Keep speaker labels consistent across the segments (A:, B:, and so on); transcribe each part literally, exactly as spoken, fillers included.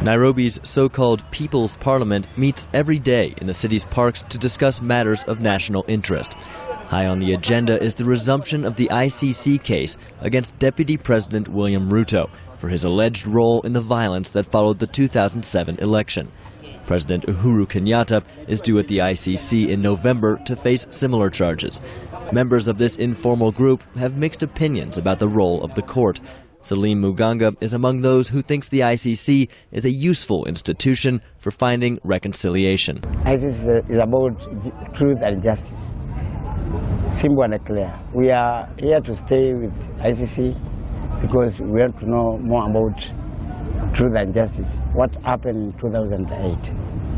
A: Nairobi's so-called People's Parliament meets every day in the city's parks to discuss matters of national interest. High on the agenda is the resumption of the I C C case against Deputy President William Ruto for his alleged role in the violence that followed the two thousand seven election. President Uhuru Kenyatta is due at the I C C in November to face similar charges. Members of this informal group have mixed opinions about the role of the court. Salim Muganga is among those who thinks the I C C is a useful institution for finding reconciliation.
B: I C C is about truth and justice. Simple and clear. We are here to stay with I C C because we want to know more about truth and justice. What happened in two thousand eight?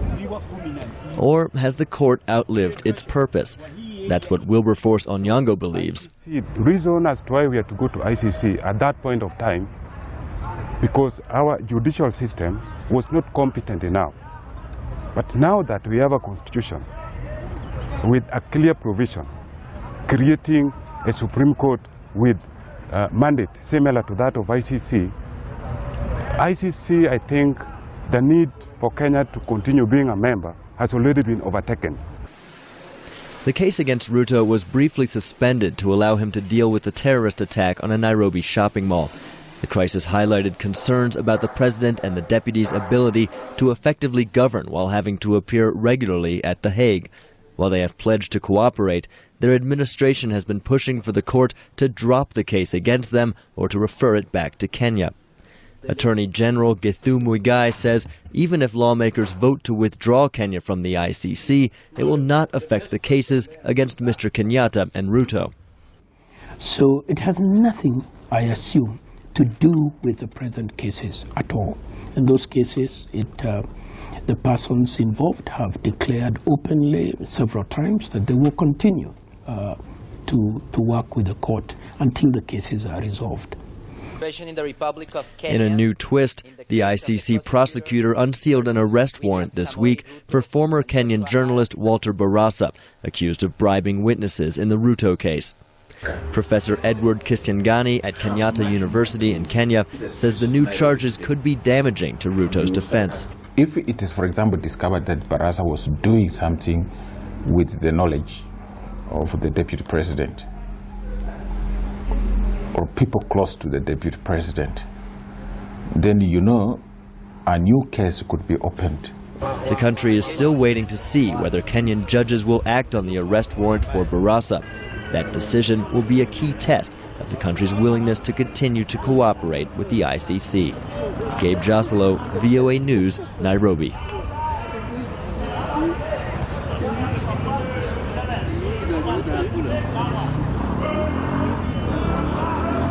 A: Or has the court outlived its purpose? That's what Wilberforce Onyango believes.
C: The reason as to why we had to go to I C C at that point of time, because our judicial system was not competent enough. But now that we have a constitution with a clear provision, creating a Supreme Court with a mandate similar to that of I C C, I C C, I think the need for Kenya to continue being a member has already been overtaken.
A: The case against Ruto was briefly suspended to allow him to deal with the terrorist attack on a Nairobi shopping mall. The crisis highlighted concerns about the president and the deputy's ability to effectively govern while having to appear regularly at The Hague. While they have pledged to cooperate, their administration has been pushing for the court to drop the case against them or to refer it back to Kenya. Attorney General Githu Muigai says even if lawmakers vote to withdraw Kenya from the I C C, it will not affect the cases against Mister Kenyatta and Ruto.
D: So it has nothing, I assume, to do with the present cases at all. In those cases, it, uh, the persons involved have declared openly several times that they will continue uh, to, to work with the court until the cases are resolved.
E: In, the Republic of Kenya,
A: in a new twist, the I C C prosecutor unsealed an arrest warrant this week for former Kenyan journalist Walter Barasa, accused of bribing witnesses in the Ruto case. Professor Edward Kistiangani at Kenyatta University in Kenya says the new charges could be damaging to Ruto's defense.
F: If it is, for example, discovered that Barasa was doing something with the knowledge of the deputy president, or people close to the deputy president, then you know a new case could be opened.
A: The country is still waiting to see whether Kenyan judges will act on the arrest warrant for Barasa. That decision will be a key test of the country's willingness to continue to cooperate with the I C C. Gabe Joselo, V O A News, Nairobi.